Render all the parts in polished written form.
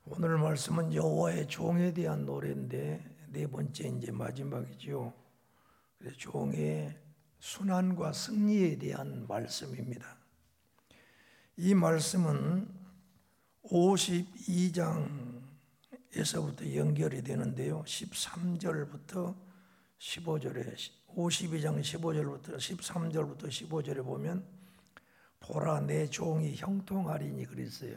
오늘 말씀은 여호와의 종에 대한 노래인데 네 번째 이제 마지막이죠. 그래서 종의 순환과 승리에 대한 말씀입니다. 이 말씀은 52장에서부터 연결이 되는데요. 13절부터 15절에 52장 15절부터 13절부터 15절에 보면 보라 내 종이 형통하리니 그랬어요.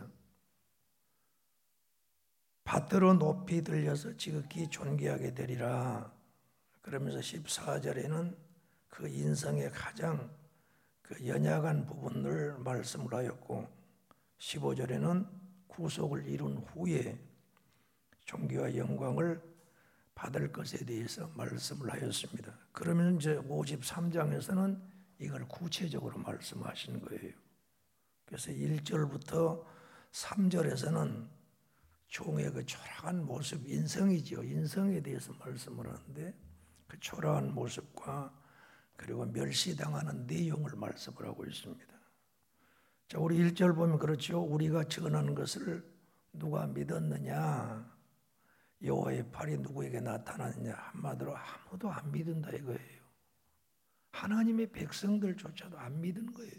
받들어 높이 들려서 지극히 존귀하게 되리라. 그러면서 14절에는 그 인성의 가장 그 연약한 부분을 말씀을 하였고 15절에는 구속을 이룬 후에 존귀와 영광을 받을 것에 대해서 말씀을 하였습니다. 그러면 이제 53장에서는 이걸 구체적으로 말씀하시는 거예요. 그래서 1절부터 3절에서는 종의 그 초라한 모습, 인성이죠. 인성에 대해서 말씀을 하는데 그 초라한 모습과 그리고 멸시당하는 내용을 말씀을 하고 있습니다. 자, 우리 1절 보면 그렇죠. 우리가 전하는 것을 누가 믿었느냐? 여호와의 팔이 누구에게 나타났느냐? 한마디로 아무도 안 믿는다 이거예요. 하나님의 백성들조차도 안 믿는 거예요.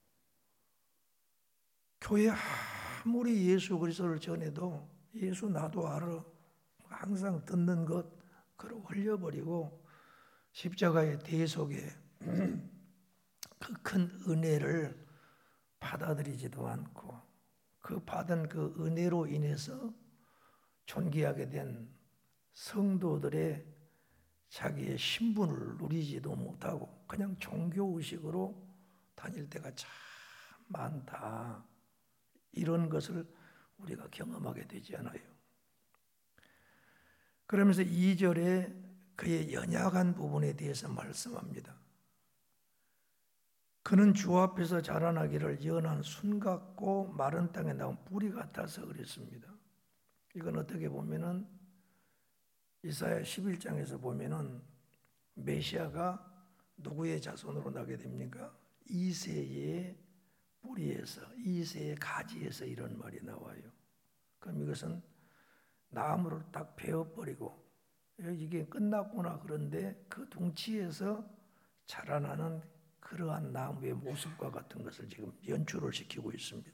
교회 아무리 예수 그리스도를 전해도 예수 나도 알아. 항상 듣는 것 그걸 흘려버리고 십자가의 대속에 그 큰 은혜를 받아들이지도 않고 그 받은 그 은혜로 인해서 존귀하게 된 성도들의 자기의 신분을 누리지도 못하고 그냥 종교의식으로 다닐 때가 참 많다. 이런 것을 우리가 경험하게 되지 않아요. 그러면서 2절에 그의 연약한 부분에 대해서 말씀합니다. 그는 주 앞에서 자라나기를 연한 순 같고 마른 땅에 나온 뿌리 같아서 그랬습니다. 이건 어떻게 보면은 이사야 11장에서 보면은 메시아가 누구의 자손으로 나게 됩니까? 이새의 뿌리에서, 이새의 가지에서 이런 말이 나와요. 그럼 이것은 나무를 딱 베어버리고 이게 끝났구나 그런데 그 둥치에서 자라나는 그러한 나무의 모습과 같은 것을 지금 연출을 시키고 있습니다.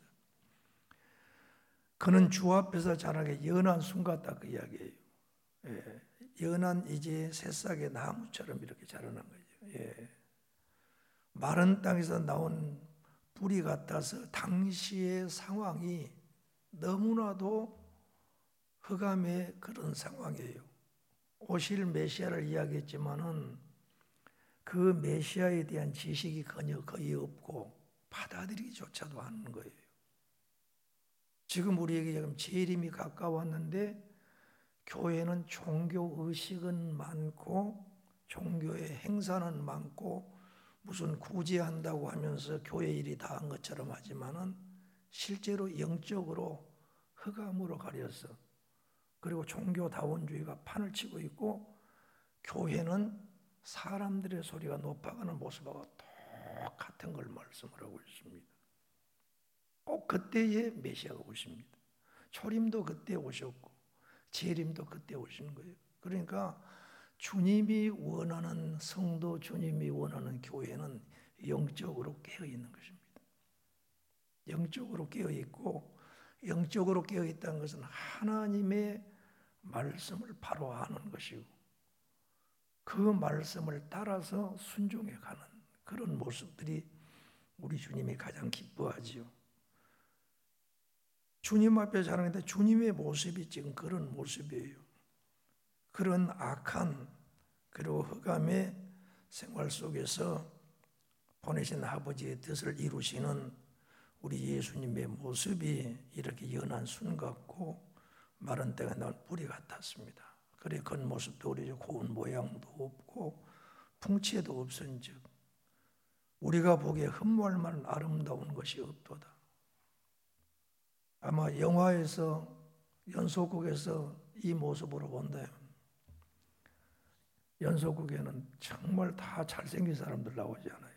그는 주 앞에서 자라게 연한 순 같다 그 이야기예요. 예, 연한 이제 새싹의 나무처럼 이렇게 자라난 거죠. 예. 마른 땅에서 나온 뿌리 같아서 당시의 상황이 너무나도 흑암의 그런 상황이에요. 오실 메시아를 이야기했지만은 그 메시아에 대한 지식이 거의 없고 받아들이기조차도 않는 거예요. 지금 우리에게 지금 재림이 가까웠는데 교회는 종교 의식은 많고 종교의 행사는 많고 무슨 구제한다고 하면서 교회 일이 다 한 것처럼 하지만은 실제로 영적으로 흑암으로 가려서 그리고 종교다원주의가 판을 치고 있고 교회는 사람들의 소리가 높아가는 모습하고 똑같은 걸 말씀을 하고 있습니다. 꼭 그때에 메시아가 오십니다. 초림도 그때 오셨고 재림도 그때 오시는 거예요. 그러니까 주님이 원하는 성도, 주님이 원하는 교회는 영적으로 깨어 있는 것입니다. 영적으로 깨어 있고 영적으로 깨어 있다는 것은 하나님의 말씀을 바로 아는 것이고 그 말씀을 따라서 순종해 가는 그런 모습들이 우리 주님이 가장 기뻐하지요. 주님 앞에 자라는데 주님의 모습이 지금 그런 모습이에요. 그런 악한 그리고 흑암의 생활 속에서 보내신 아버지의 뜻을 이루시는 우리 예수님의 모습이 이렇게 연한 순 같고 마른 땅에 나온 뿌리 같았습니다. 그래 겉모습도 우리 고운 모양도 없고 풍채도 없은즉 우리가 보기에 흠모할 만한 아름다운 것이 없도다. 아마 영화에서 연속극에서 이 모습으로 본다면 연속극에는 정말 다 잘생긴 사람들 나오지 않아요.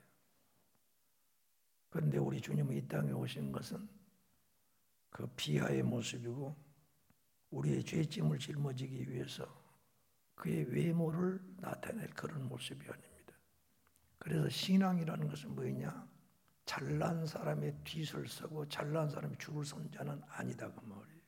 그런데 우리 주님이 이 땅에 오신 것은 그 비하의 모습이고 우리의 죄짐을 짊어지기 위해서 그의 외모를 나타낼 그런 모습이 아닙니다. 그래서 신앙이라는 것은 뭐냐? 잘난 사람의 뒤를 서고 잘난 사람이 줄을 선 자는 아니다 그 말이에요.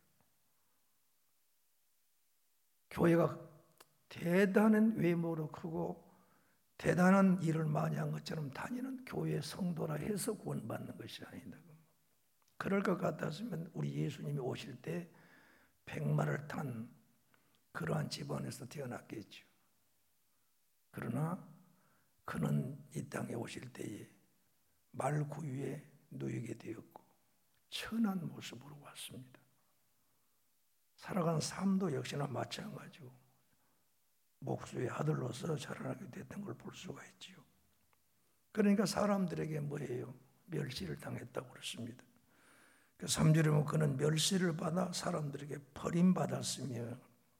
교회가 대단한 외모로 크고 대단한 일을 많이 한 것처럼 다니는 교회 성도라 해서 구원받는 것이 아니다. 그럴 것 같았으면 우리 예수님이 오실 때 백마를 탄 그러한 집안에서 태어났겠죠. 그러나 그는 이 땅에 오실 때에 말구유에 누이게 되었고 천한 모습으로 왔습니다. 살아가는 삶도 역시나 마찬가지고 목수의 아들로서 자라나게 됐던 걸 볼 수가 있지요. 그러니까 사람들에게 뭐예요? 멸시를 당했다고 그랬습니다. 3절에 보면 그는 멸시를 받아 사람들에게 버림받았으며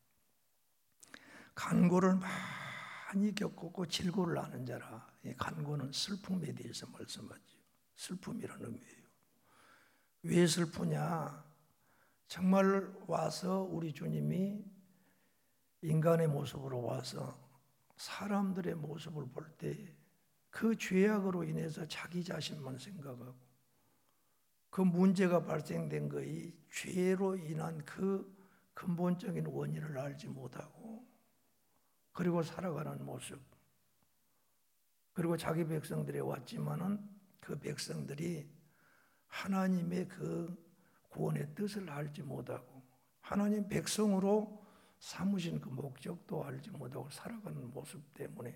간고를 많이 겪었고 질고를 아는 자라. 이 간고는 슬픔에 대해서 말씀하죠. 슬픔이라는 의미예요. 왜 슬프냐? 정말 와서 우리 주님이 인간의 모습으로 와서 사람들의 모습을 볼 때 그 죄악으로 인해서 자기 자신만 생각하고 그 문제가 발생된 것이 죄로 인한 그 근본적인 원인을 알지 못하고 그리고 살아가는 모습, 그리고 자기 백성들이 왔지만은 그 백성들이 하나님의 그 구원의 뜻을 알지 못하고 하나님 백성으로 삼으신 그 목적도 알지 못하고 살아가는 모습 때문에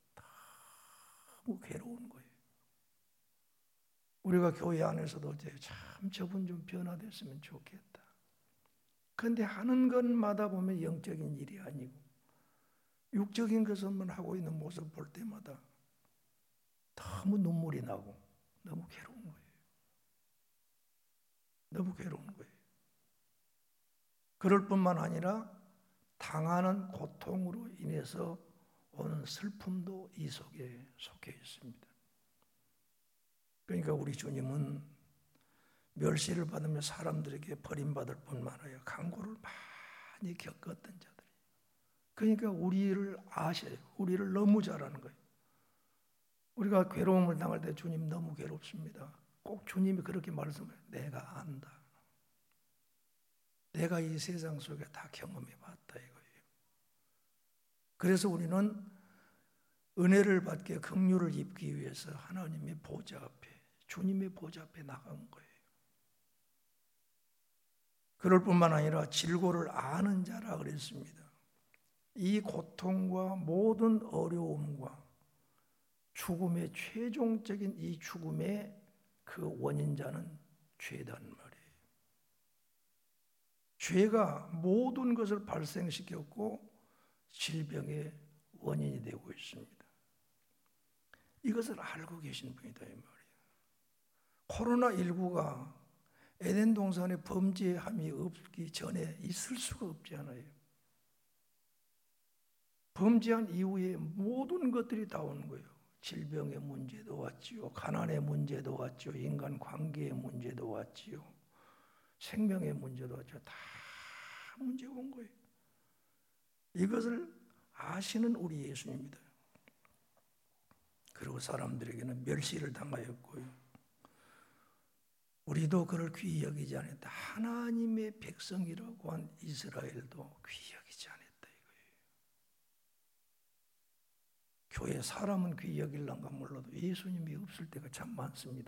너무 괴로운 거예요. 우리가 교회 안에서도 참 저분 좀 변화됐으면 좋겠다. 그런데 하는 것마다 보면 영적인 일이 아니고 육적인 것만 하고 있는 모습 볼 때마다 너무 눈물이 나고 너무 괴로운 거예요. 너무 괴로운 거예요. 그럴 뿐만 아니라 당하는 고통으로 인해서 오는 슬픔도 이 속에 속해 있습니다. 그러니까 우리 주님은 멸시를 받으며 사람들에게 버림받을 뿐만 아니라 간고를 많이 겪었던 자들이. 그러니까 우리를 아셔요. 우리를 너무 잘 아는 거예요. 우리가 괴로움을 당할 때 주님 너무 괴롭습니다. 꼭 주님이 그렇게 말씀해요. 내가 안다. 내가 이 세상 속에 다 경험해 봤다 이거예요. 그래서 우리는 은혜를 받게 긍휼을 입기 위해서 하나님의 보좌 앞에 주님의 보좌 앞에 나간 거예요. 그럴 뿐만 아니라 질고를 아는 자라 그랬습니다. 이 고통과 모든 어려움과 죽음의 최종적인 이 죽음의 그 원인자는 죄단 말이에요. 죄가 모든 것을 발생시켰고 질병의 원인이 되고 있습니다. 이것을 알고 계신 분이다 이 말이에요. 코로나19가 에덴 동산에 범죄함이 없기 전에 있을 수가 없지 않아요. 범죄한 이후에 모든 것들이 다 오는 거예요. 질병의 문제도 왔지요. 가난의 문제도 왔지요. 인간 관계의 문제도 왔지요. 생명의 문제도 왔죠. 다 문제가 온 거예요. 이것을 아시는 우리 예수님입니다. 그리고 사람들에게는 멸시를 당하였고요. 우리도 그를 귀히 여기지 않았다. 하나님의 백성이라고 한 이스라엘도 귀히 여기지 않았다 이거예요. 교회 사람은 귀히 여길란가 몰라도 예수님이 없을 때가 참 많습니다.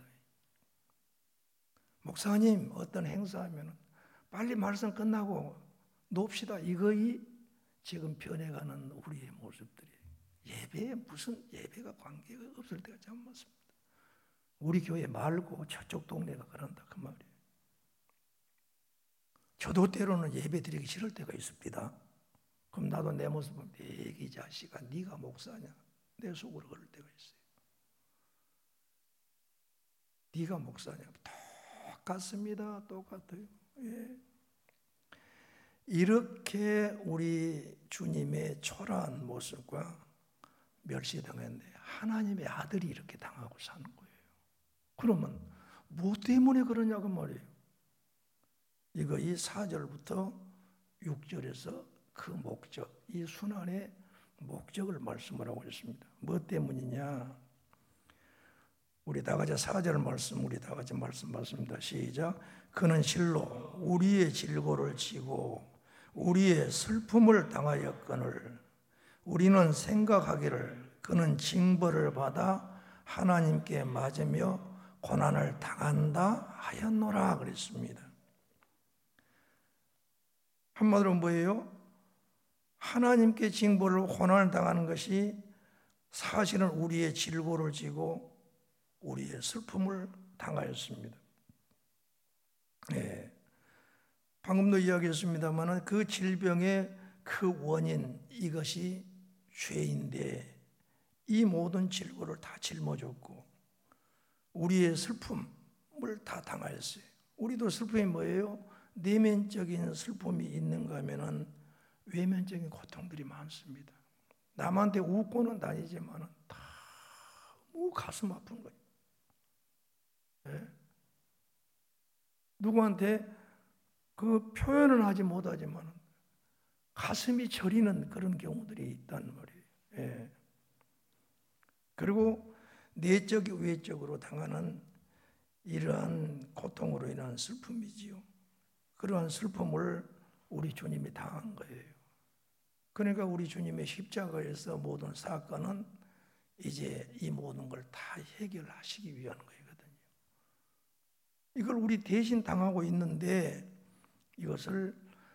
목사님 어떤 행사하면 빨리 말씀 끝나고 놉시다. 이거이 지금 변해가는 우리의 모습들이 예배에 무슨 예배가 관계가 없을 때가 참 많습니다. 우리 교회 말고 저쪽 동네가 그런다 그 말이에요. 저도 때로는 예배 드리기 싫을 때가 있습니다. 그럼 나도 내 모습을 이 자식아 네가 목사냐 내 속으로 그럴 때가 있어요. 네가 목사냐 똑같습니다. 똑같아요. 예. 이렇게 우리 주님의 초라한 모습과 멸시당했는데 하나님의 아들이 이렇게 당하고 사는 거예요. 그러면 뭐 때문에 그러냐고 말이에요. 이거 이 4절부터 6절에서 그 목적, 이 순환의 목적을 말씀을 하고 있습니다. 뭐 때문이냐? 우리 다 같이 4절 말씀, 우리 다 같이 말씀 받습니다. 시작. 그는 실로 우리의 질고를 지고 우리의 슬픔을 당하였거늘 우리는 생각하기를 그는 징벌을 받아 하나님께 맞으며 고난을 당한다 하였노라 그랬습니다. 한마디로 뭐예요? 하나님께 징벌을 고난을 당하는 것이 사실은 우리의 질고를 지고 우리의 슬픔을 당하였습니다. 네. 방금도 이야기했습니다만 그 질병의 그 원인, 이것이 죄인데 이 모든 질고를 다 짊어졌고 우리의 슬픔을 다 당하였어요. 우리도 슬픔이 뭐예요? 내면적인 슬픔이 있는가 하면은 외면적인 고통들이 많습니다. 남한테 웃고는 다니지만 너무 가슴 아픈 거예요. 네? 누구한테 그 표현은 하지 못하지만 가슴이 저리는 그런 경우들이 있단 말이에요. 네. 그리고 내적, 외적으로 당하는 이러한 고통으로 인한 슬픔이지요. 그러한 슬픔을 우리 주님이 당한 거예요. 그러니까 우리 주님의 십자가에서 모든 사건은 이제 이 모든 걸 다 해결하시기 위한 거거든요. 이걸 우리 대신 당하고 있는데 이것을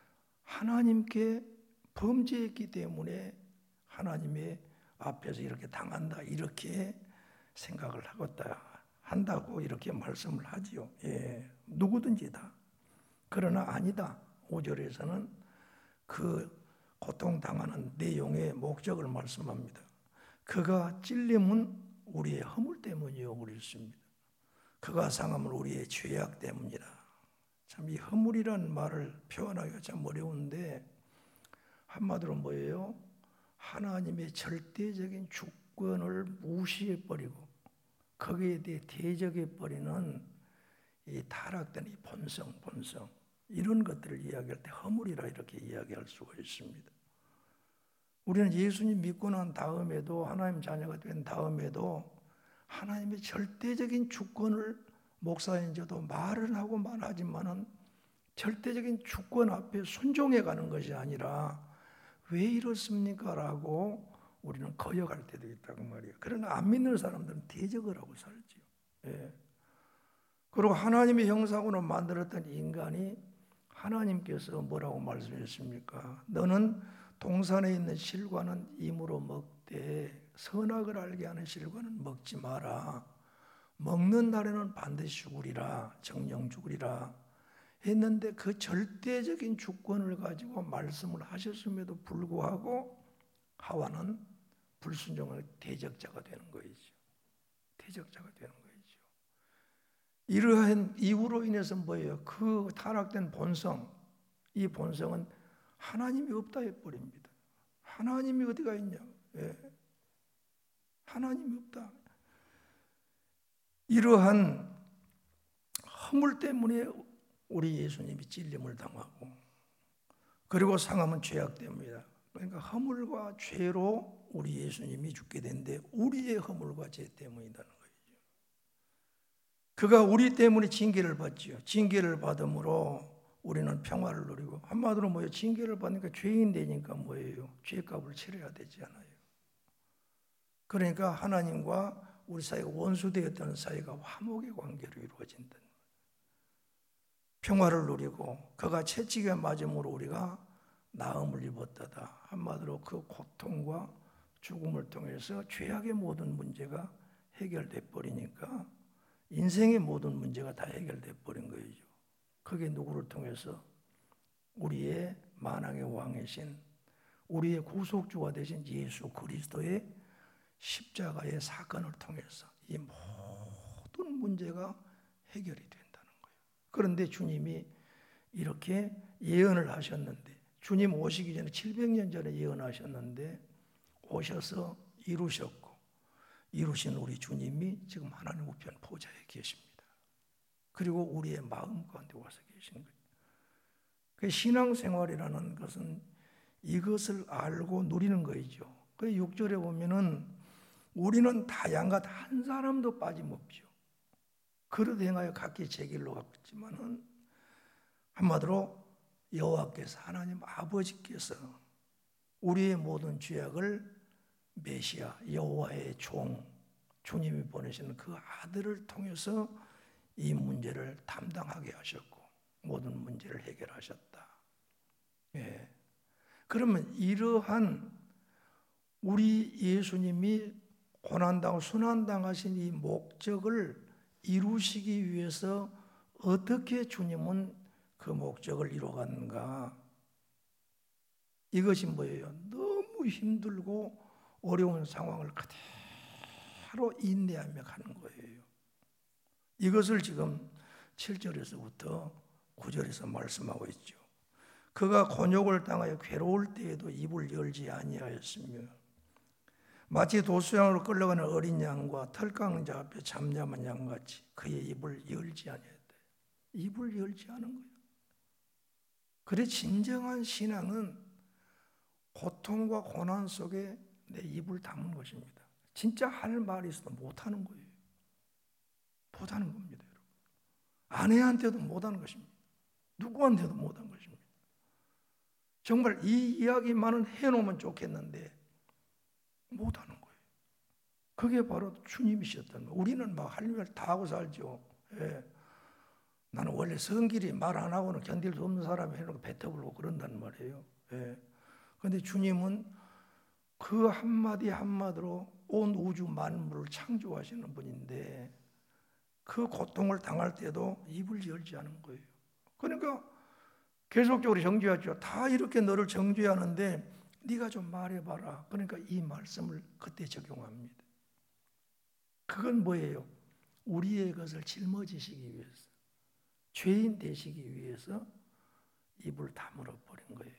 하나님께 범죄했기 때문에 하나님의 앞에서 이렇게 당한다 이렇게 생각을 한다고 이렇게 말씀을 하지요. 예, 누구든지 다. 그러나 아니다. 5절에서는 그 고통당하는 내용의 목적을 말씀합니다. 그가 찔림은 우리의 허물 때문이요 그랬습니다. 그가 상함은 우리의 죄악 때문이라. 참 이 허물이라는 말을 표현하기가 참 어려운데 한마디로 뭐예요? 하나님의 절대적인 주권을 무시해버리고 거기에 대해 대적해버리는 이 타락된 이 본성 이런 것들을 이야기할 때 허물이라 이렇게 이야기할 수가 있습니다. 우리는 예수님 믿고 난 다음에도 하나님 자녀가 된 다음에도 하나님의 절대적인 주권을 목사인 저도 말은 하고 말하지만은 절대적인 주권 앞에 순종해 가는 것이 아니라 왜 이렇습니까? 라고 우리는 거역할 때도 있다고 말이에요. 그러나 안 믿는 사람들은 대적을 하고 살지요. 예. 그리고 하나님의 형상으로 만들었던 인간이 하나님께서 뭐라고 말씀하셨습니까? 너는 동산에 있는 실과는 임으로 먹되 선악을 알게 하는 실과는 먹지 마라. 먹는 날에는 반드시 죽으리라. 정령 죽으리라. 했는데 그 절대적인 주권을 가지고 말씀을 하셨음에도 불구하고 하와는 불순종의 대적자가 되는 거이죠. 대적자가 되는 거이죠. 이러한 이유로 인해서 뭐예요? 그 타락된 본성, 이 본성은 하나님이 없다 해버립니다. 하나님이 어디가 있냐? 예. 하나님이 없다. 이러한 허물 때문에 우리 예수님이 찔림을 당하고 그리고 상함은 죄악 때문이다. 그러니까 허물과 죄로 우리 예수님이 죽게 되는데 우리의 허물과 죄 때문이라는 거죠. 그가 우리 때문에 징계를 받지요. 징계를 받음으로 우리는 평화를 누리고 한마디로 뭐예요? 징계를 받으니까 죄인 되니까 뭐예요? 죄값을 치러야 되지 않아요. 그러니까 하나님과 우리 사이가 원수되었던 사이가 화목의 관계로 이루어진다. 평화를 누리고 그가 채찍에 맞음으로 우리가 나음을 입었다다. 한마디로 그 고통과 죽음을 통해서 죄악의 모든 문제가 해결돼 버리니까 인생의 모든 문제가 다 해결돼 버린 거죠. 그게 누구를 통해서? 우리의 만왕의 왕이신 우리의 구속주가 되신 예수 그리스도의 십자가의 사건을 통해서 이 모든 문제가 해결이 된다는 거예요. 그런데 주님이 이렇게 예언을 하셨는데 주님 오시기 전에 700년 전에 예언하셨는데 오셔서 이루셨고 이루신 우리 주님이 지금 하나님 우편 보좌에 계십니다. 그리고 우리의 마음 가운데 와서 계신 거예요. 그 신앙생활이라는 것은 이것을 알고 누리는 거이죠. 그 6절에 보면은 우리는 다 양같 한 사람도 빠짐없죠. 그릇 행하여 각기 제 길로 갔지만은 한마디로 여호와께서 하나님 아버지께서 우리의 모든 죄악을 메시아 여호와의 종 주님이 보내시는 그 아들을 통해서 이 문제를 담당하게 하셨고 모든 문제를 해결하셨다. 예. 그러면 이러한 우리 예수님이 고난당하고 순환당하신 이 목적을 이루시기 위해서 어떻게 주님은 그 목적을 이루어갔는가? 이것이 뭐예요? 너무 힘들고 어려운 상황을 그대로 인내하며 가는 거예요. 이것을 지금 7절에서부터 9절에서 말씀하고 있죠. 그가 곤욕을 당하여 괴로울 때에도 입을 열지 아니하였으며 마치 도수양으로 끌려가는 어린 양과 털깎는 자 앞에 잠잠한 양같이 그의 입을 열지 아니했다. 입을 열지 않은 거예요. 그래 진정한 신앙은 고통과 고난 속에 내 입을 다문 것입니다. 진짜 할 말이 있어도 못하는 거예요. 못하는 겁니다, 여러분. 아내한테도 못하는 것입니다. 누구한테도 못하는 것입니다. 정말 이 이야기만은 해놓으면 좋겠는데 못하는 거예요. 그게 바로 주님이셨던 거예요. 우리는 막 할 말 다 하고 살죠. 예. 나는 원래 성길이 말 안 하고는 견딜 수 없는 사람이 해놓고 뱉어버리고 그런단 말이에요. 그런데 주님은 그 한마디 한마디로 온 우주 만물을 창조하시는 분인데 그 고통을 당할 때도 입을 열지 않은 거예요. 그러니까 계속적으로 정죄하죠. 다 이렇게 너를 정죄하는데 네가 좀 말해봐라. 그러니까 이 말씀을 그때 적용합니다. 그건 뭐예요? 우리의 것을 짊어지시기 위해서, 죄인 되시기 위해서 입을 다물어 버린 거예요.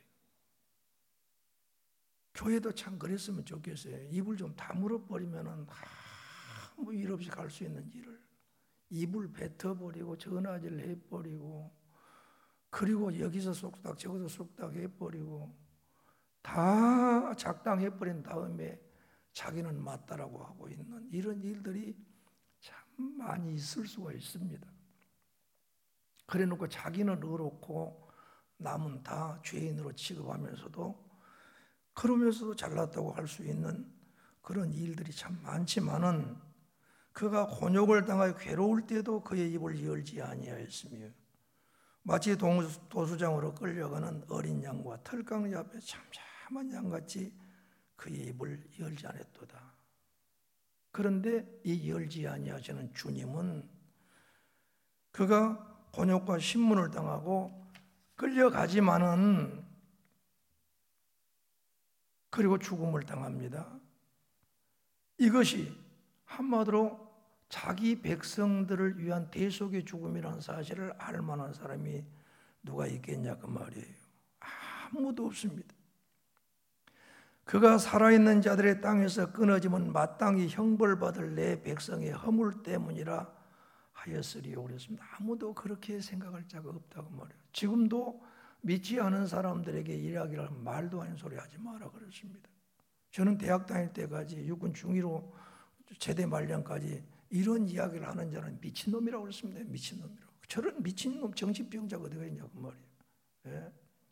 교회도 참 그랬으면 좋겠어요. 입을 좀 다물어 버리면은 아무 일 없이 갈 수 있는 일을 입을 뱉어버리고 전화질 해버리고 그리고 여기서 쏙닥 저기서 쏙닥 해버리고 다 작당해버린 다음에 자기는 맞다라고 하고 있는 이런 일들이 참 많이 있을 수가 있습니다. 그래 놓고 자기는 의롭고 남은 다 죄인으로 취급하면서도 그러면서도 잘났다고 할 수 있는 그런 일들이 참 많지만은 그가 곤욕을 당하여 괴로울 때도 그의 입을 열지 아니하였으며 마치 도수장으로 끌려가는 어린 양과 털깎는 앞에 잠잠한 양같이 그의 입을 열지 않았도다. 그런데 이 열지 아니하시는 주님은 그가 곤욕과 신문을 당하고 끌려가지만은 그리고 죽음을 당합니다. 이것이 한마디로 자기 백성들을 위한 대속의 죽음이라는 사실을 알 만한 사람이 누가 있겠냐 그 말이에요. 아무도 없습니다. 그가 살아있는 자들의 땅에서 끊어지면 마땅히 형벌받을 내 백성의 허물 때문이라 하였으리요 그랬습니다. 아무도 그렇게 생각할 자가 없다고 말해요. 지금도 믿지 않은 사람들에게 이야기를 하면 말도 아닌 소리 하지 마라 그랬습니다. 저는 대학 다닐 때까지 육군 중위로 제대 말년까지 이런 이야기를 하는 자는 미친놈이라고 그랬습니다. 미친놈이라고. 저런 미친놈 정신병자가 어디가 있냐고 말이에요. 예?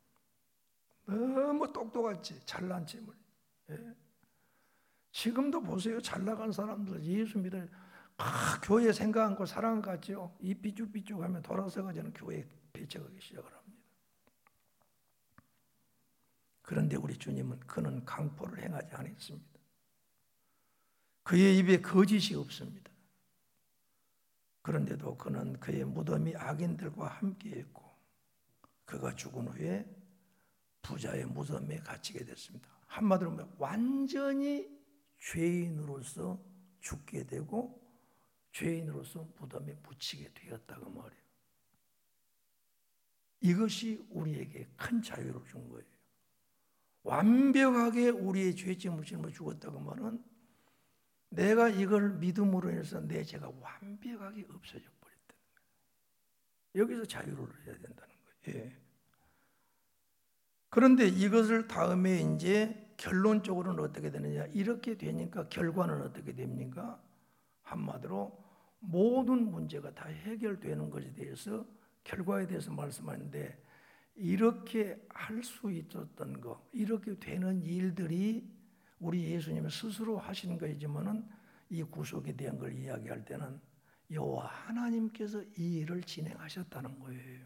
너무 똑똑하지 잘난 셈을. 예? 지금도 보세요. 잘 나간 사람들 예수 믿을 교회 생각 않고 사랑 같죠. 이 삐죽삐죽 하면 돌아서가 저는 교회에 배척하기 시작을 합니다. 그런데 우리 주님은 그는 강포를 행하지 않았습니다. 그의 입에 거짓이 없습니다. 그런데도 그는 그의 무덤이 악인들과 함께했고 그가 죽은 후에 부자의 무덤에 갇히게 됐습니다. 한마디로 완전히 죄인으로서 죽게 되고 죄인으로서 무덤에 묻히게 되었다고 말해요. 이것이 우리에게 큰 자유를 준 거예요. 완벽하게 우리의 죄짐을 짊어 죽었다고 말은 내가 이걸 믿음으로 해서 내 죄가 완벽하게 없어져 버렸다는 거예요. 여기서 자유를 해야 된다는 거예요. 예. 그런데 이것을 다음에 이제 결론적으로는 어떻게 되느냐? 이렇게 되니까 결과는 어떻게 됩니까? 한마디로 모든 문제가 다 해결되는 것에 대해서 결과에 대해서 말씀하는데, 이렇게 할 수 있었던 거, 이렇게 되는 일들이 우리 예수님이 스스로 하신 거이지만은 이 구속에 대한 걸 이야기할 때는 여호와 하나님께서 이 일을 진행하셨다는 거예요.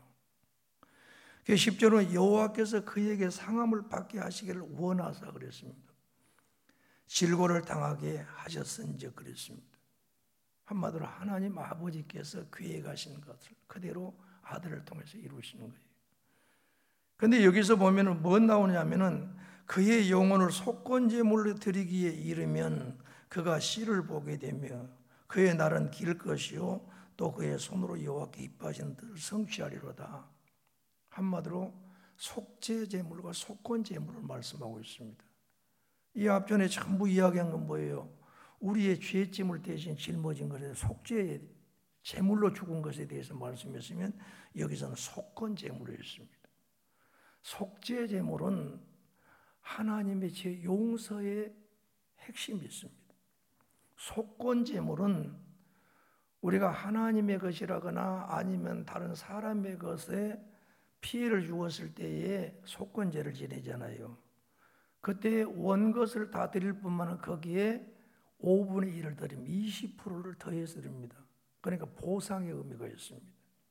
10절은 여호와께서 그에게 상함을 받게 하시기를 원하사 그랬습니다. 질고를 당하게 하셨은즉 그랬습니다. 한마디로 하나님 아버지께서 계획하신 것을 그대로 아들을 통해서 이루시는 거예요. 그런데 여기서 보면은 뭐 나오냐면은 그의 영혼을 속건제물로 드리기에 이르면 그가 씨를 보게 되며 그의 날은 길 것이요 또 그의 손으로 여호와께 기뻐하시는 뜻을 성취하리로다. 한마디로 속죄제물과 속건제물을 말씀하고 있습니다. 이 앞전에 전부 이야기한 건 뭐예요? 우리의 죄짐을 대신 짊어진 것에 속죄 제물로 죽은 것에 대해서 말씀했으면 여기서는 속건제물이었습니다. 속죄 제물은 하나님의 죄 용서의 핵심이 있습니다. 속건 제물은 우리가 하나님의 것이라거나 아니면 다른 사람의 것에 피해를 주었을 때에 속건제를 지내잖아요. 그때 원것을 다 드릴 뿐만 아니라 거기에 5분의 1을 드리면 20%를 더해서 드립니다. 그러니까 보상의 의미가 있습니다.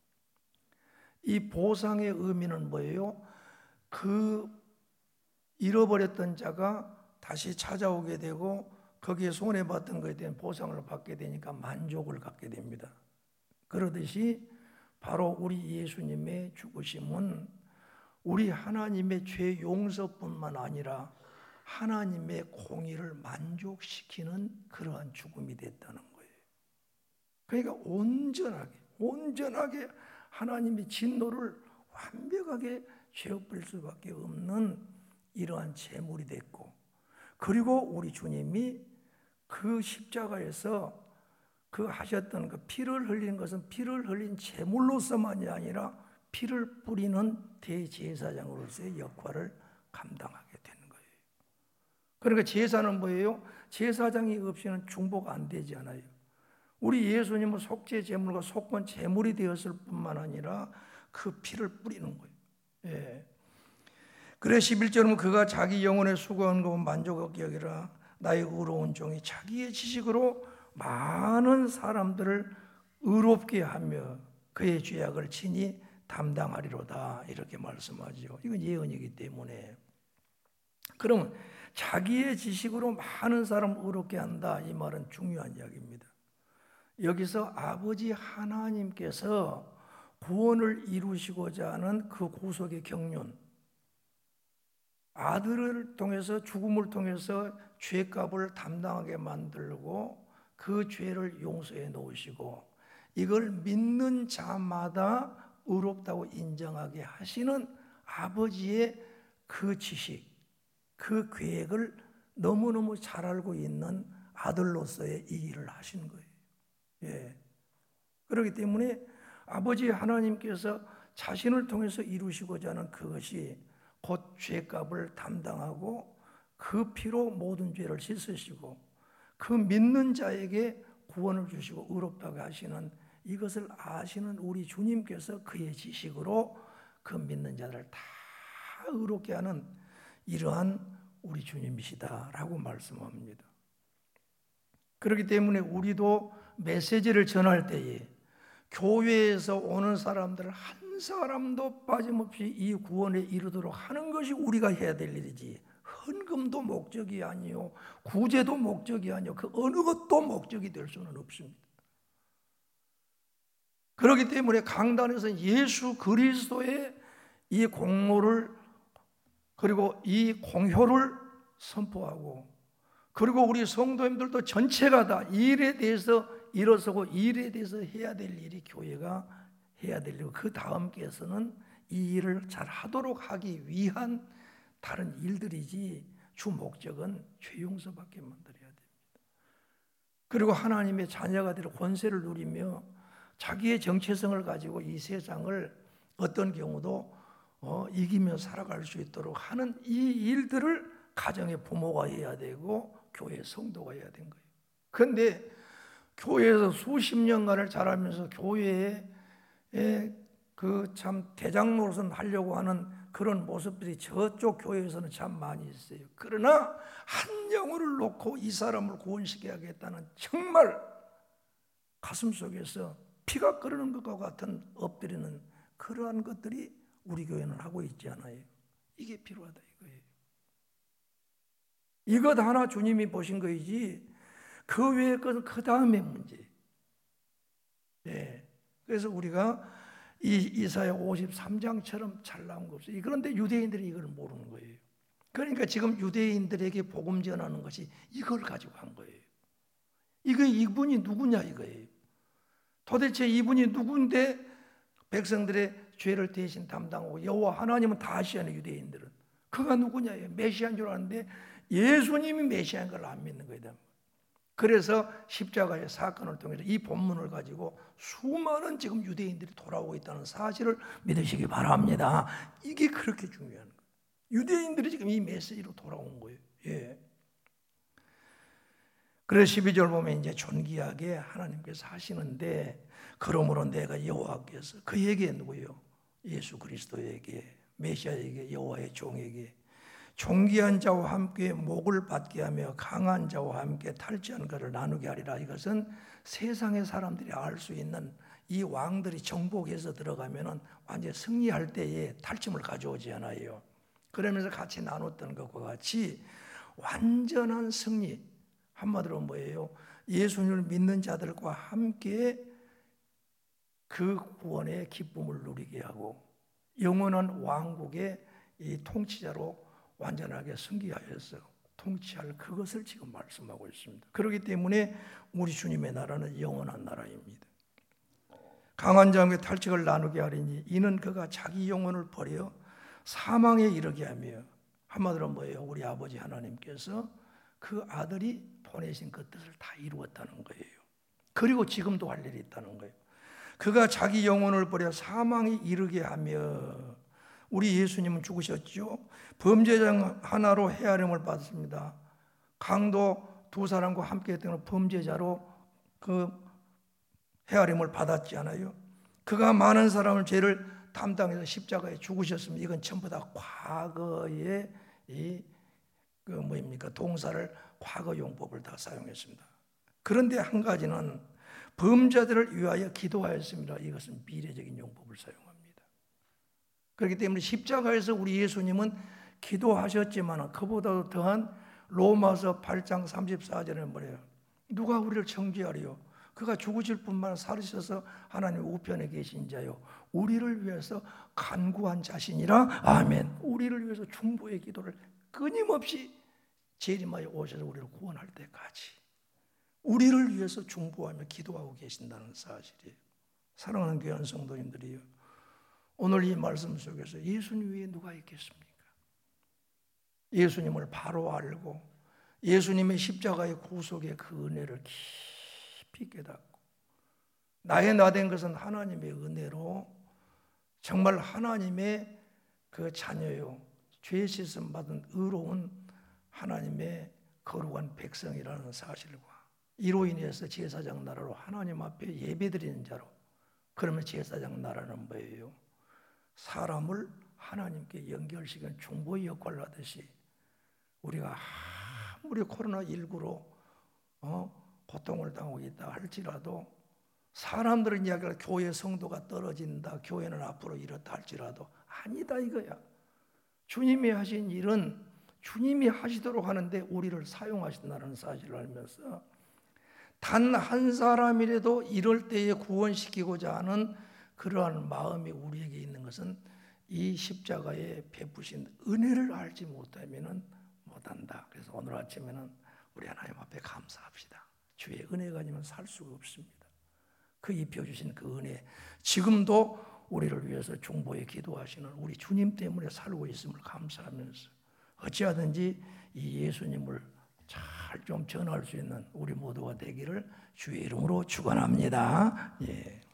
이 보상의 의미는 뭐예요? 그 잃어버렸던 자가 다시 찾아오게 되고 거기에 손해봤던 것에 대한 보상을 받게 되니까 만족을 갖게 됩니다. 그러듯이 바로 우리 예수님의 죽으심은 우리 하나님의 죄 용서뿐만 아니라 하나님의 공의를 만족시키는 그러한 죽음이 됐다는 거예요. 그러니까 온전하게 하나님의 진노를 완벽하게 죄업을 수밖에 없는 이러한 제물이 됐고, 그리고 우리 주님이 그 십자가에서 그 하셨던 그 피를 흘린 것은 피를 흘린 제물로서만이 아니라 피를 뿌리는 대제사장으로서의 역할을 감당하게 되는 거예요. 그러니까 제사는 뭐예요? 제사장이 없이는 중보가 안 되지 않아요. 우리 예수님은 속죄 제물과 속건 제물이 되었을 뿐만 아니라 그 피를 뿌리는 거예요. 예. 그래 11절은 그가 자기 영혼의 수고한 것 만족하게 여기라. 나의 의로운 종이 자기의 지식으로 많은 사람들을 의롭게 하며 그의 죄악을 친히 담당하리로다. 이렇게 말씀하죠. 이건 예언이기 때문에. 그러면 자기의 지식으로 많은 사람을 의롭게 한다. 이 말은 중요한 이야기입니다. 여기서 아버지 하나님께서 구원을 이루시고자 하는 그 구속의 경륜, 아들을 통해서 죽음을 통해서 죄값을 담당하게 만들고 그 죄를 용서해 놓으시고 이걸 믿는 자마다 의롭다고 인정하게 하시는 아버지의 그 지식, 그 계획을 너무너무 잘 알고 있는 아들로서의 이 일을 하신 거예요. 예. 그렇기 때문에 아버지 하나님께서 자신을 통해서 이루시고자 하는 그것이 곧 죄값을 담당하고 그 피로 모든 죄를 씻으시고 그 믿는 자에게 구원을 주시고 의롭다고 하시는 이것을 아시는 우리 주님께서 그의 지식으로 그 믿는 자들을 다 의롭게 하는 이러한 우리 주님이시다라고 말씀합니다. 그렇기 때문에 우리도 메시지를 전할 때에 교회에서 오는 사람들 한 사람도 빠짐없이 이 구원에 이르도록 하는 것이 우리가 해야 될 일이지, 헌금도 목적이 아니요 구제도 목적이 아니요 그 어느 것도 목적이 될 수는 없습니다. 그렇기 때문에 강단에서 예수 그리스도의 이 공로를 그리고 이 공효를 선포하고, 그리고 우리 성도님들도 전체가 다 이 일에 대해서 일어서고 이 일에 대해서 해야 될 일이 교회가 해야 될 일이고 그 다음께서는 이 일을 잘 하도록 하기 위한 다른 일들이지 주 목적은 죄 용서밖에 만들어야 됩니다. 그리고 하나님의 자녀가 될 권세를 누리며 자기의 정체성을 가지고 이 세상을 어떤 경우도 이기며 살아갈 수 있도록 하는 이 일들을 가정의 부모가 해야 되고 교회 성도가 해야 되는 거예요. 그런데 교회에서 수십 년간을 자라면서 교회에 그 참 대장 노릇을 하려고 하는 그런 모습들이 저쪽 교회에서는 참 많이 있어요. 그러나 한 영혼을 놓고 이 사람을 구원시켜야겠다는 정말 가슴 속에서 피가 끓는 것과 같은 엎드리는 그러한 것들이 우리 교회는 하고 있지 않아요. 이게 필요하다 이거예요. 이것 하나 주님이 보신 거이지 그 외의 것은 그 다음의 문제. 예. 그래서 우리가 이 이사야 53장처럼 잘 나온 거 없어요. 그런데 유대인들이 이걸 모르는 거예요. 그러니까 지금 유대인들에게 복음 전하는 것이 이걸 가지고 한 거예요. 이분이 누구냐 이거예요. 도대체 이분이 누군데 백성들의 죄를 대신 담당하고 여호와 하나님은 다 아시잖아요. 유대인들은 그가 누구냐 메시아인 줄 아는데 예수님이 메시아인 걸 안 믿는 거예요. 그래서 십자가의 사건을 통해서 이 본문을 가지고 수많은 지금 유대인들이 돌아오고 있다는 사실을 믿으시기 바랍니다. 이게 그렇게 중요한 거예요. 유대인들이 지금 이 메시지로 돌아온 거예요. 예. 그래서 12절 보면 이제 존귀하게 하나님께서 하시는데 그러므로 내가 여호와께서 그에게 누구요? 예수 그리스도에게 메시아에게 여호와의 종에게 존귀한 자와 함께 목을 받게 하며 강한 자와 함께 탈취한 것을 나누게 하리라. 이것은 세상의 사람들이 알 수 있는 이 왕들이 정복해서 들어가면은 완전 승리할 때에 탈취물 가져오지 않아요. 그러면서 같이 나눴던 것과 같이 완전한 승리, 한마디로 뭐예요? 예수님을 믿는 자들과 함께 그 구원의 기쁨을 누리게 하고 영원한 왕국의 이 통치자로 완전하게 승리하여서 통치할 그것을 지금 말씀하고 있습니다. 그렇기 때문에 우리 주님의 나라는 영원한 나라입니다. 강한 자에게 탈취를 나누게 하리니 이는 그가 자기 영혼을 버려 사망에 이르게 하며 한마디로 뭐예요? 우리 아버지 하나님께서 그 아들이 보내신 그 뜻을 다 이루었다는 거예요. 그리고 지금도 할 일이 있다는 거예요. 그가 자기 영혼을 버려 사망에 이르게 하며 우리 예수님은 죽으셨죠. 범죄자 하나로 헤아림을 받았습니다. 강도 두 사람과 함께 했던 범죄자로 그 헤아림을 받았지 않아요? 그가 많은 사람을 죄를 담당해서 십자가에 죽으셨습니다. 이건 전부 다 과거의 동사를 과거 용법을 다 사용했습니다. 그런데 한 가지는 범죄자들을 위하여 기도하였습니다. 이것은 미래적인 용법을 사용합니다. 그렇기 때문에 십자가에서 우리 예수님은 기도하셨지만 그보다도 더한 로마서 8장 34절에 뭐래요? 누가 우리를 정죄하리요? 그가 죽으실 뿐만 살으셔서 하나님 우편에 계신 자요 우리를 위해서 간구한 자신이라. 아멘. 우리를 위해서 중보의 기도를 끊임없이 재림하여 오셔서 우리를 구원할 때까지 우리를 위해서 중보하며 기도하고 계신다는 사실이에요. 사랑하는 귀한 성도님들이요, 오늘 이 말씀 속에서 예수님 외에 누가 있겠습니까? 예수님을 바로 알고 예수님의 십자가의 구속의 그 은혜를 깊이 깨닫고 나의 나된 것은 하나님의 은혜로 정말 하나님의 그 자녀요 죄 씻음 받은 의로운 하나님의 거룩한 백성이라는 사실과 이로 인해서 제사장 나라로 하나님 앞에 예배드리는 자로. 그러면 제사장 나라는 뭐예요? 사람을 하나님께 연결시키는 중보의 역할을 하듯이 우리가 아무리 코로나19로 고통을 당하고 있다 할지라도 사람들은 이야기를 교회 성도가 떨어진다, 교회는 앞으로 이렇다 할지라도 아니다 이거야. 주님이 하신 일은 주님이 하시도록 하는데 우리를 사용하신다는 사실을 알면서 단 한 사람이라도 이럴 때에 구원시키고자 하는 그러한 마음이 우리에게 있는 것은 이 십자가에 베푸신 은혜를 알지 못하면 못한다. 그래서 오늘 아침에는 우리 하나님 앞에 감사합시다. 주의 은혜가 아니면 살 수가 없습니다. 그 입혀주신 그 은혜, 지금도 우리를 위해서 중보에 기도하시는 우리 주님 때문에 살고 있음을 감사하면서 어찌하든지 이 예수님을 잘 좀 전할 수 있는 우리 모두가 되기를 주의 이름으로 축원합니다. 예.